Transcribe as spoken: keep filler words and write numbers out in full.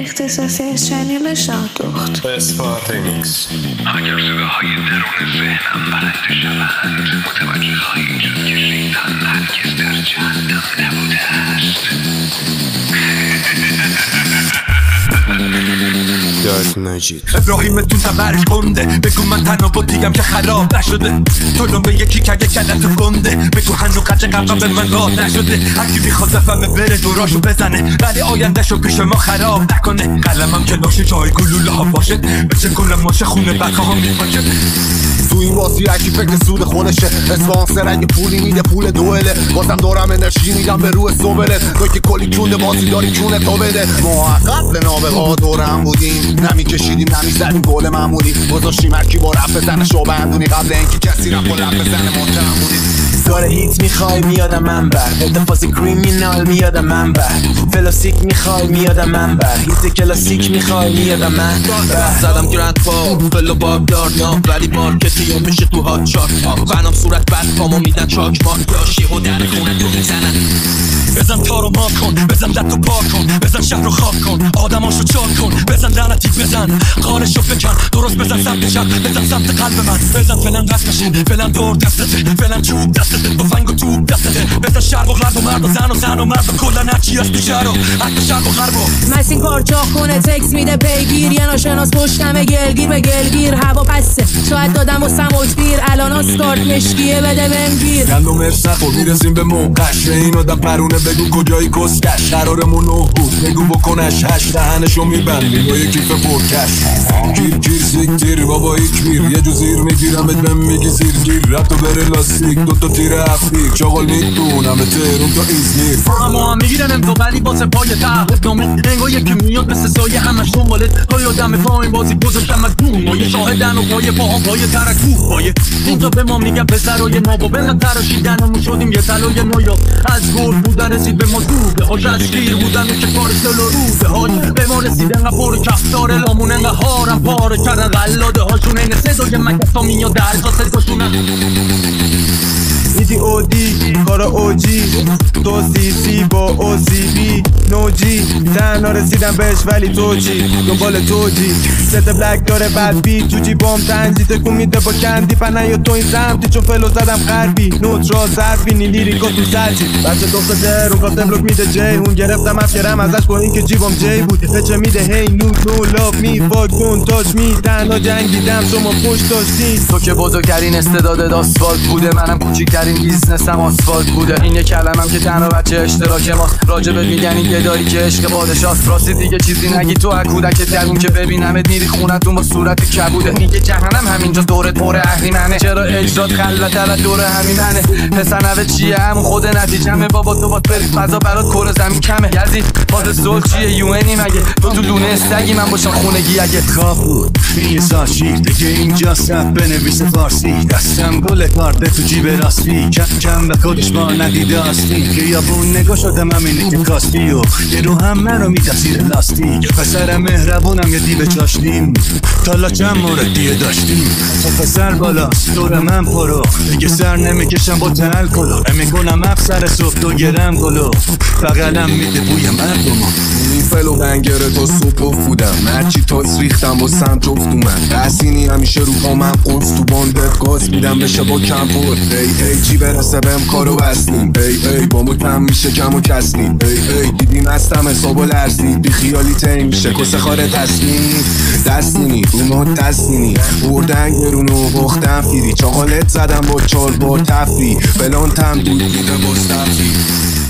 اختصاصی شنیل شاهدخت اسپارتنیکس. اگر صداهای درون ذهنم بلند شوند، متوجه خواهید شد که شیطان هرگز در جهنم نبوده است. دارت مجید ابراهیمتون تبرش کنده، بگو من تنها با دیگم که خراب نشده. تو به یکی کگه کلت گنده، بگو هنو قچه قبقه به من راه نشده. هرکی میخواد زفمه بره دوراشو بزنه، ولی آیندهشو پیش ما خراب نکنه. قلمم که لاشه جای گلوله ها باشه، بچه کنم ماشه خونه بقه ها میپاشه. تو این بازی هرکی فکر سود خودشه، اسپانسر اگه پولی میده پول دوئله. بازم دارم انرژی میدم به روح صبرت، تو که کلی کونه بازی داری کونه تو بده. ما قبل نابغا دورم بودیم، نمیکشیدیم نمیزدیم گل معمولی. گذاشتیم هرکی با رفت بزنه شو بندونی، قبل اینکه کسی رفت و رفت بزنه متهم بودیم. داره هیت میخوای میادم منبر، اتفاقی کریمینال میادم منبر. فلاسیک میخوای میادم منبر، هیت کلاسیک میخوای میادم منبر. زدم گرند پا فلو باب دار نا، ولی مارکتی ها میشه تو هات چارت. بنام صورت بد پامو میدن چاک مارک، یاشی و در خونه تو میزنن. بزن تارو ما کن، بزن دتو پاک کن، بزن شهر رو خاک کن، آدماشو چاک کن. بزن لعنتی بزن قارشو بکن، درست بزن سمت شب، بزن سمت قلب من. بزن فلان دست بشین، فلان دور دستته، فلان چوب دستته، تفنگ و توپ دستته. بزن شرق و غرب و مرد و زن و زن و مرد و کلا هرچی هست تو شهر و حتی شرق و غرب و مسین پارچا خونه تکس میده پیگیر. یه ناشناس پشتمه گلگیر به گلگیر. هوا پسته شاید دادم و سموت بیر، الان اسکارت مشکیه بده بنگیر. گندم ارسخ و میرسیم به موقعش، این آدم پرونه بگو کجایی کسکش. قرارمون نه بود بگو بکنش هش، دهنشو میبندیم با یه کیف پرکش. گیر گیر زیگ تیر بابا ایک میر، یه جو زیر میگیرم ات بهم میگی زیر گیر. ربطو بره لاستیک دوتا تیر هفتیر، چاقال میدونم به تهرون تا ایزمیر. اما هم میگیرن امتو ولی واسه پای تعهد نامه. انگاه یکی میاد مثل سایه همش دنبالت. های آدم پایین بازی گذاشتم از دون، ما یه شاهدن و پای پاهم پای ترکوه. پایه اینجا به ما میگه پسرای نابا، بلد تراشیدن همون شدیم یه تلای نایا. از گل بودن رسید به ما دوده هاش، از گیر بودن و که کار سل و روده های. به ما رسید انقا پر کفتار لامون، انقا هارم پاره کردن غلاده هاشون. این صدای مکتا میاد در تا سرکاشونن. ایدی اودی کارا اوجی، تو سی سی با او سی بی نوجی. تنها رسیدم بهش ولی تو چی دنبال تو جی. ست بلک داره بد بی تو جیبام تنجی، تکون میده با کندی. پنه یا تو این سمتی چون فلو زدم غربی. نوت را زربینی لیریکا تو سرچی. بچه دوست درون کاتم بلوک میده جی هون. گرفتم افکرم ازش با این که جیبام جی بود. بچه میده هی نو نو لاف می فاک کن تاش می. تنها جنگیدم شما پشت داشتی. تو که بزرگترین استعداد آسفالت بوده، منم کوچیکترین بیزنسم آسفالت بوده. این یه کلمم که تنها بچه اشتراک ماست. راجبت میگن این گدایی که عشق پادشاست. راستی دیگه چیزی نگی تو از کودک درون که ببینمت میری خونتون با صورت کبوده. میگه جهنم همینجا دورت پر اهریمنه، چرا اجرات خلوت الان دور همینه. پسر نوه چیه همون خود نتیجمه، بابا تو باید بری فضا برات کره زمین کمه. یزید فاز سول چیه یو اینی مگه، تو تو لونه استگی من باشم خونگی اگه خواب بود این یه سال شیر دیگه اینجا سب بنویس فارسی. دستم گل کارت تو جیب راستی، کم کم به خودش ما ندیده استی. که یابون نگاه شدم همینه که کاستی و یه رو هم من رو میدم زیر لاستیک. پسر مهربونم یه دیو چاشنیم، تالا چند مورد دیه داشتیم. تو پسر بالاست دور من پرو، دیگه سر نمیکشم با تل کلو. نمیکنم افسر صبح دو گرم گلو، بغلم میده بوی مردمو. این فلو بنگره تا صبح و فودم، هرچی تاس ریختم با سم جفت اومد. رسینی همیشه رو پا من قرص تو باندت گاز میدم بشه با کم بود. ای ای چی برسه بهم کارو بستیم. ای ای با مو کم میشه کم و کسنیم. ای ای دیدیم هستم حساب و لرزید، بی خیالی تیم میشه کسه خاره تصمیم. دستینی اونو دستینی بردن گرونو بختن فیری. چاقالت زدم با چال با تفری، فلان تم دود میده باز تفری.